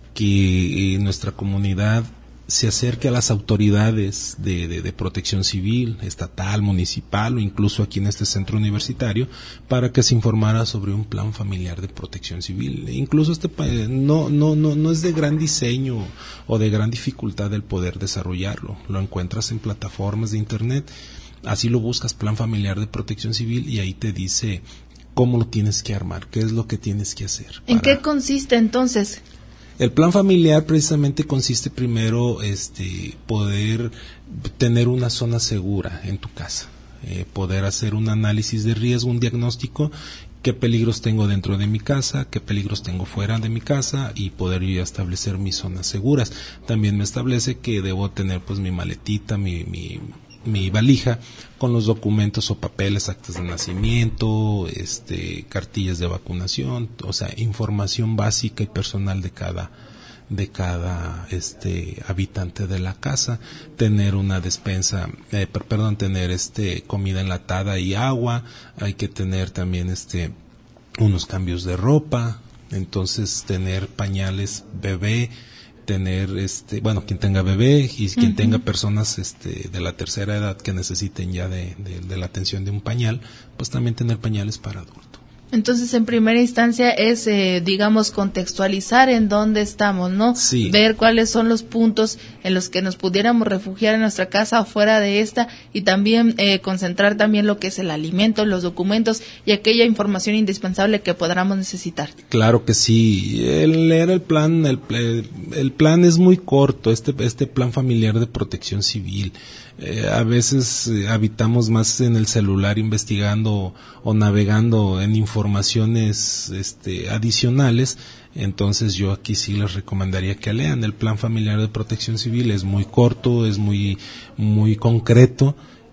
O: que eh, nuestra comunidad se acerque a las autoridades de, de, de protección civil, estatal, municipal o incluso aquí en este centro universitario para que se informara sobre un plan familiar de protección civil. Incluso este no, no, no, no es de gran diseño o de gran dificultad el poder desarrollarlo. Lo encuentras en plataformas de internet, así lo buscas, plan familiar de protección civil, y ahí te dice cómo lo tienes que armar, qué es lo que tienes que hacer.
D: ¿En qué consiste entonces?
O: El plan familiar precisamente consiste primero este poder tener una zona segura en tu casa, eh, poder hacer un análisis de riesgo, un diagnóstico, qué peligros tengo dentro de mi casa, qué peligros tengo fuera de mi casa y poder yo establecer mis zonas seguras. También me establece que debo tener pues mi maletita, mi, mi mi valija con los documentos o papeles, actas de nacimiento, este, cartillas de vacunación, o sea, información básica y personal de cada de cada este habitante de la casa, tener una despensa, eh, perdón, tener este comida enlatada y agua, hay que tener también este unos cambios de ropa, entonces tener pañales bebé, tener este bueno quien tenga bebé y quien uh-huh. tenga personas este de la tercera edad que necesiten ya de, de, de la atención de un pañal, pues también tener pañales para adultos.
D: Entonces, en primera instancia es, eh, digamos, contextualizar en dónde estamos, ¿no?
O: Sí.
D: Ver cuáles son los puntos en los que nos pudiéramos refugiar en nuestra casa o fuera de esta, y también eh, concentrar también lo que es el alimento, los documentos y aquella información indispensable que podamos necesitar.
O: Claro que sí. El leer el plan, el, el plan es muy corto, este, este plan familiar de protección civil. Eh, a veces eh, habitamos más en el celular investigando o, o navegando en informaciones este, adicionales, entonces yo aquí sí les recomendaría que lean el plan familiar de protección civil. Es muy corto, es muy muy concreto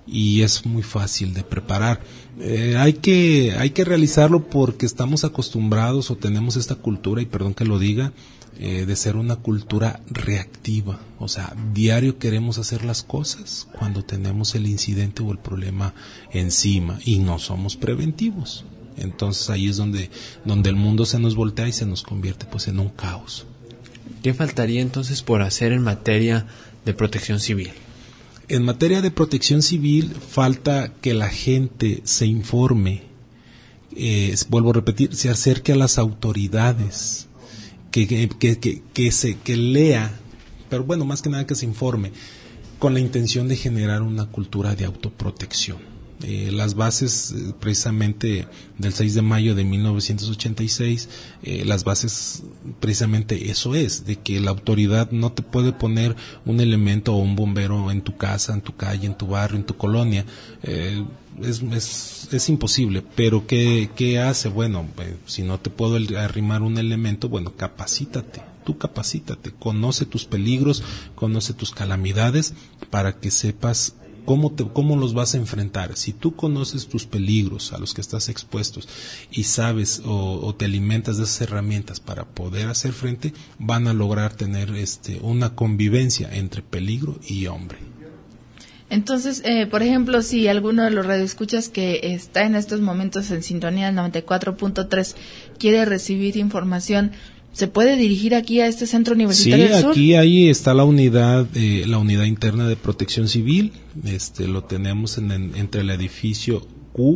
O: y es muy fácil de preparar. Eh, hay que hay que realizarlo porque estamos acostumbrados o tenemos esta cultura, y perdón que lo diga, eh, de ser una cultura reactiva. O sea, diario queremos hacer las cosas cuando tenemos el incidente o el problema encima y no somos preventivos. Entonces ahí es donde donde el mundo se nos voltea y se nos convierte pues en un caos.
C: ¿Qué faltaría entonces por hacer en materia de protección civil?
O: En materia de protección civil falta que la gente se informe, eh, vuelvo a repetir, se acerque a las autoridades, que, que, que, que, que, se, que lea, pero bueno, más que nada que se informe, con la intención de generar una cultura de autoprotección. Eh, las bases eh, precisamente del seis de mayo de mil novecientos ochenta y seis, eh, las bases precisamente eso es, de que la autoridad no te puede poner un elemento o un bombero en tu casa, en tu calle, en tu barrio, en tu colonia. Eh, es, es, es imposible, pero ¿qué, qué hace? Bueno, eh, si no te puedo arrimar un elemento, bueno, capacítate. Tú capacítate, conoce tus peligros, conoce tus calamidades para que sepas ¿Cómo, te, ¿Cómo los vas a enfrentar? Si tú conoces tus peligros a los que estás expuestos y sabes o, o te alimentas de esas herramientas para poder hacer frente, van a lograr tener este, una convivencia entre peligro y hombre.
D: Entonces, eh, por ejemplo, si alguno de los radioescuchas que está en estos momentos en sintonía del noventa y cuatro punto tres quiere recibir información, ¿se puede dirigir aquí a este Centro Universitario
O: sí,
D: del Sur?
O: Sí, aquí ahí está la unidad, eh, la unidad interna de protección civil. Este, lo tenemos en, en, entre el edificio Q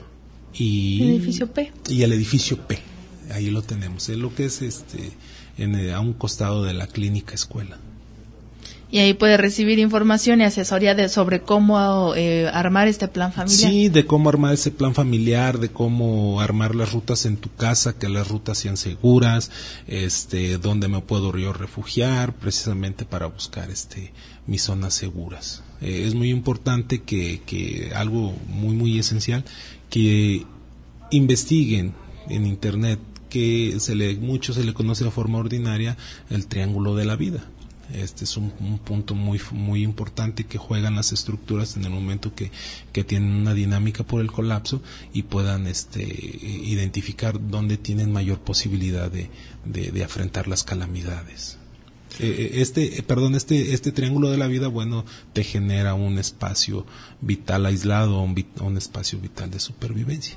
O: y
D: el edificio P
O: y el edificio P. Ahí lo tenemos. Es lo que es este, en, a un costado de la clínica escuela.
D: Y ahí puede recibir información y asesoría de sobre cómo eh, armar este plan familiar.
O: Sí, de cómo armar ese plan familiar, de cómo armar las rutas en tu casa, que las rutas sean seguras, este, dónde me puedo yo refugiar, precisamente para buscar este mis zonas seguras. Eh, es muy importante que, que algo muy muy esencial, que investiguen en internet, que se le mucho se le conoce de forma ordinaria el triángulo de la vida. Este es un, un punto muy muy importante que juegan las estructuras en el momento que, que tienen una dinámica por el colapso y puedan este identificar dónde tienen mayor posibilidad de, de, de afrontar las calamidades. Eh, este, eh, perdón, este este triángulo de la vida, bueno, te genera un espacio vital aislado, un, un espacio vital de supervivencia.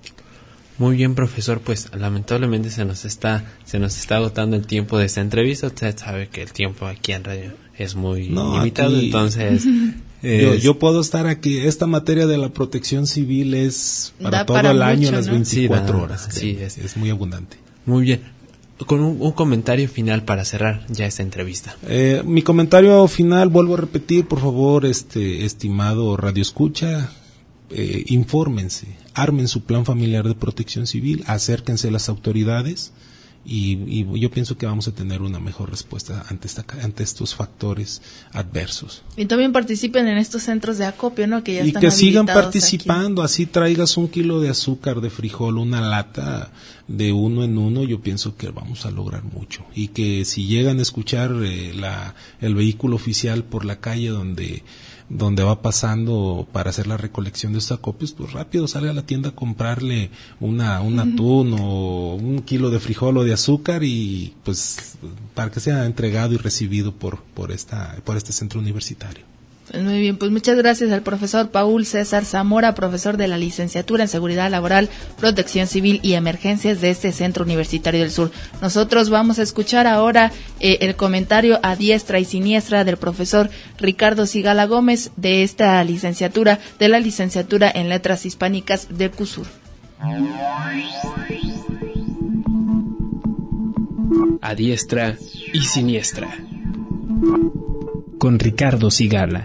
C: Muy bien, profesor, pues lamentablemente se nos está se nos está agotando el tiempo de esta entrevista. Usted sabe que el tiempo aquí en radio es muy no, limitado, aquí, entonces es...
O: yo, yo puedo estar aquí. Esta materia de la protección civil es para
D: da
O: todo
D: para
O: el
D: mucho,
O: año, ¿no? Las veinticuatro
C: sí, da,
O: horas.
C: Sí, es,
O: es muy abundante.
C: Muy bien. Con un, un comentario final para cerrar ya esta entrevista.
O: Eh, mi comentario final, vuelvo a repetir, por favor, este estimado radioescucha, eh, infórmense, armen su plan familiar de protección civil, acérquense a las autoridades y, y yo pienso que vamos a tener una mejor respuesta ante esta, ante estos factores adversos.
D: Y también participen en estos centros de acopio, ¿no? Que ya
O: y
D: están
O: que sigan participando,
D: aquí.
O: Así traigas un kilo de azúcar, de frijol, una lata de uno en uno, yo pienso que vamos a lograr mucho. Y que si llegan a escuchar eh, la, el vehículo oficial por la calle donde donde va pasando para hacer la recolección de estos acopios, pues rápido salga a la tienda a comprarle una un atún o un kilo de frijol o de azúcar y pues para que sea entregado y recibido por por esta por este centro universitario.
D: Pues muy bien, pues muchas gracias al profesor Paul César Zamora, profesor de la licenciatura en Seguridad Laboral, Protección Civil y Emergencias de este Centro Universitario del Sur. Nosotros vamos a escuchar ahora eh, el comentario a diestra y siniestra del profesor Ricardo Sigala Gómez de esta licenciatura, de la licenciatura en Letras Hispánicas de CUSUR.
N: A diestra y siniestra. Con Ricardo Sigala.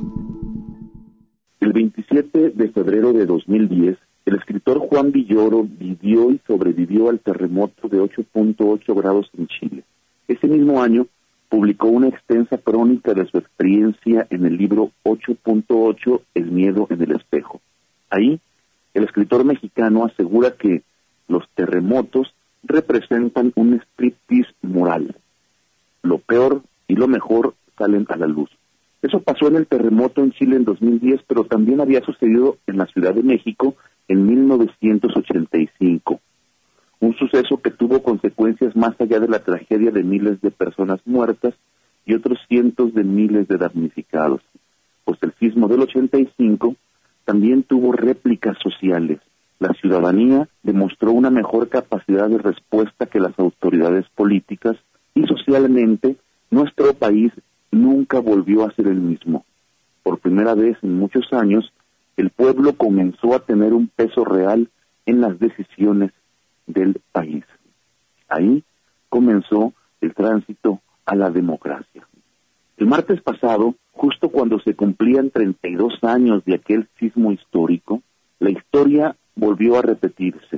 P: El veintisiete de febrero de dos mil diez, el escritor Juan Villoro vivió y sobrevivió al terremoto de ocho punto ocho grados en Chile. Ese mismo año publicó una extensa crónica de su experiencia en el libro ocho punto ocho, El miedo en el espejo. Ahí, el escritor mexicano asegura que los terremotos representan un striptease moral. Lo peor y lo mejor salen a la luz. Es Eso pasó en el terremoto en Chile en dos mil diez, pero también había sucedido en la Ciudad de México en mil novecientos ochenta y cinco. Un suceso que tuvo consecuencias más allá de la tragedia de miles de personas muertas y otros cientos de miles de damnificados. Pues el sismo del ochenta y cinco también tuvo réplicas sociales. La ciudadanía demostró una mejor capacidad de respuesta que las autoridades políticas y socialmente nuestro país nunca volvió a ser el mismo. Por primera vez en muchos años, el pueblo comenzó a tener un peso real en las decisiones del país. Ahí comenzó el tránsito a la democracia. El martes pasado, justo cuando se cumplían treinta y dos años de aquel sismo histórico, la historia volvió a repetirse.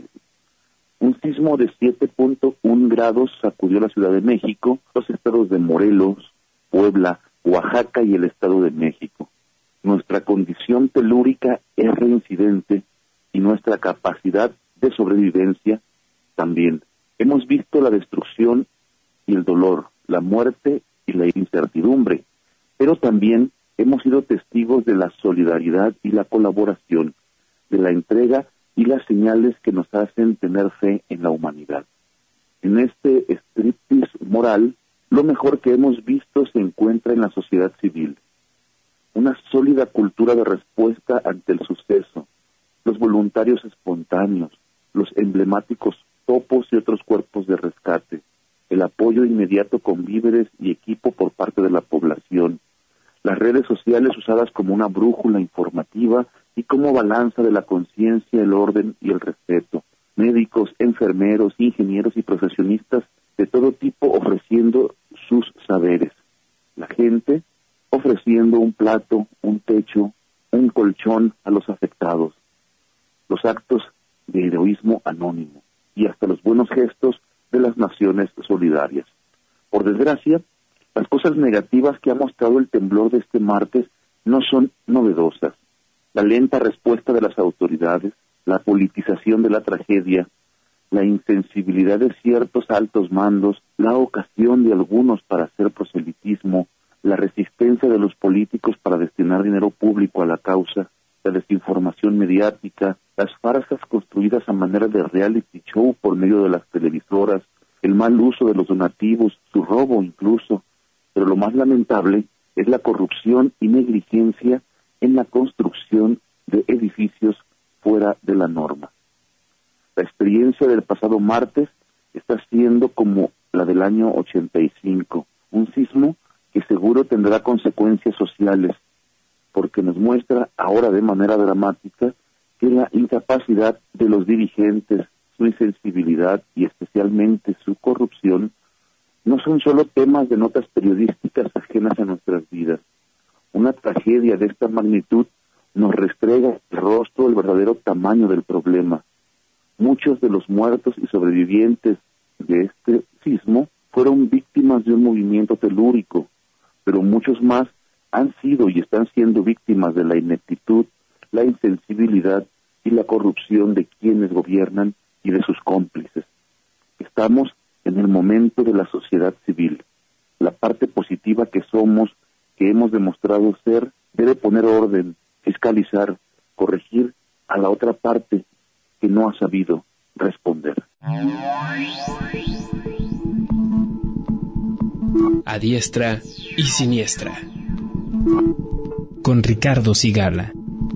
P: Un sismo de siete punto uno grados sacudió la Ciudad de México, los estados de Morelos, Puebla, Oaxaca y el Estado de México. Nuestra condición telúrica es reincidente y nuestra capacidad de sobrevivencia también. Hemos visto la destrucción y el dolor, la muerte y la incertidumbre, pero también hemos sido testigos de la solidaridad y la colaboración, de la entrega y las señales que nos hacen tener fe en la humanidad. En este striptease moral, lo mejor que hemos visto se encuentra en la sociedad civil. Una sólida cultura de respuesta ante el suceso, los voluntarios espontáneos, los emblemáticos topos y otros cuerpos de rescate, el apoyo inmediato con víveres y equipo por parte de la población, las redes sociales usadas como una brújula informativa y como balanza de la conciencia, el orden y el respeto, médicos, enfermeros, ingenieros y profesionistas de todo tipo ofreciendo sus saberes, la gente ofreciendo un plato, un techo, un colchón a los afectados, los actos de heroísmo anónimo y hasta los buenos gestos de las naciones solidarias. Por desgracia, las cosas negativas que ha mostrado el temblor de este martes no son novedosas. La lenta respuesta de las autoridades, la politización de la tragedia, la insensibilidad de ciertos altos mandos, la ocasión de algunos para hacer proselitismo, la resistencia de los políticos para destinar dinero público a la causa, la desinformación mediática, las farsas construidas a manera de reality show por medio de las televisoras, el mal uso de los donativos, su robo incluso, pero lo más lamentable es la corrupción y negligencia en la construcción de edificios fuera de la norma. La experiencia del pasado martes está siendo como la del año ochenta y cinco, un sismo que seguro tendrá consecuencias sociales, porque nos muestra ahora de manera dramática que la incapacidad de los dirigentes, su insensibilidad y especialmente su corrupción no son solo temas de notas periodísticas ajenas a nuestras vidas. Una tragedia de esta magnitud nos restrega el rostro el verdadero tamaño del problema. Muchos de los muertos y sobrevivientes de este sismo fueron víctimas de un movimiento telúrico, pero muchos más han sido y están siendo víctimas de la ineptitud, la insensibilidad y la corrupción de quienes gobiernan y de sus cómplices. Estamos en el momento de la sociedad civil. La parte positiva que somos, que hemos demostrado ser, debe poner orden, fiscalizar, corregir a la otra parte que no ha sabido responder.
N: A diestra y siniestra. Con Ricardo Sigala.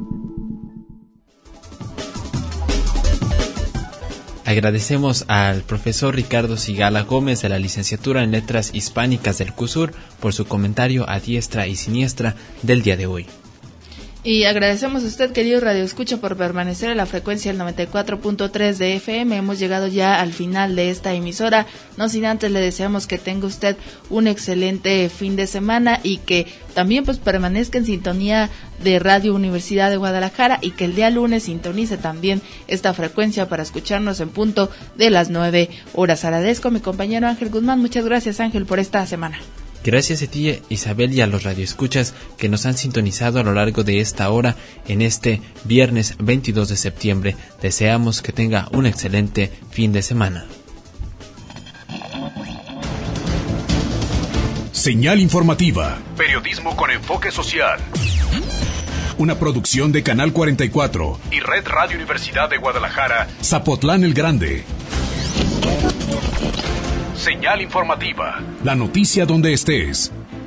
C: Agradecemos al profesor Ricardo Sigala Gómez de la Licenciatura en Letras Hispánicas del CUSUR por su comentario a diestra y siniestra del día de hoy.
D: Y agradecemos a usted, querido Radio Escucha, por permanecer en la frecuencia del noventa y cuatro punto tres de F M. Hemos llegado ya al final de esta emisora. No sin antes le deseamos que tenga usted un excelente fin de semana y que también pues permanezca en sintonía de Radio Universidad de Guadalajara y que el día lunes sintonice también esta frecuencia para escucharnos en punto de las nueve horas. Agradezco a mi compañero Ángel Guzmán. Muchas gracias, Ángel, por esta semana.
C: Gracias a ti, Isabel, y a los radioescuchas que nos han sintonizado a lo largo de esta hora en este viernes veintidós de septiembre. Deseamos que tenga un excelente fin de semana.
Q: Señal informativa.
R: Periodismo con enfoque social.
Q: Una producción de Canal cuarenta y cuatro
R: y Red Radio Universidad de Guadalajara.
Q: Zapotlán el Grande.
R: Señal informativa.
Q: La noticia donde estés.